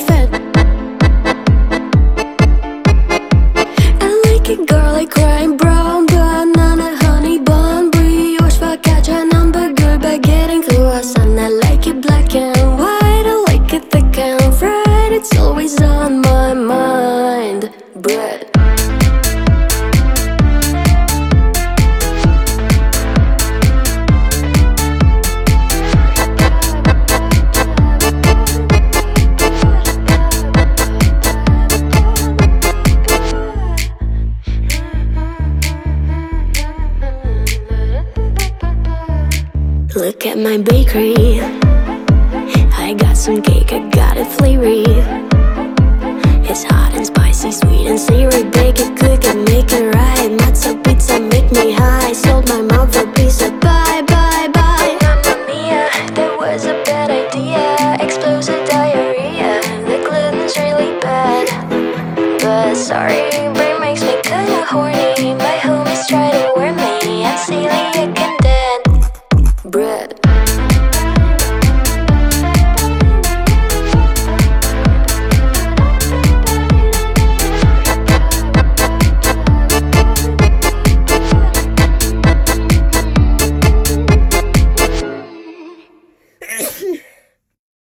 fit. I like it garlic, crime brown, banana, honey bun, brioche, focaccia, hamburger, baguette and croissant. I like it black and white, I like it thick and fried. It's always on my mind. Bread. Look at my bakery. I got some cake, I got it flavory. It's hot and spicy, sweet and savory.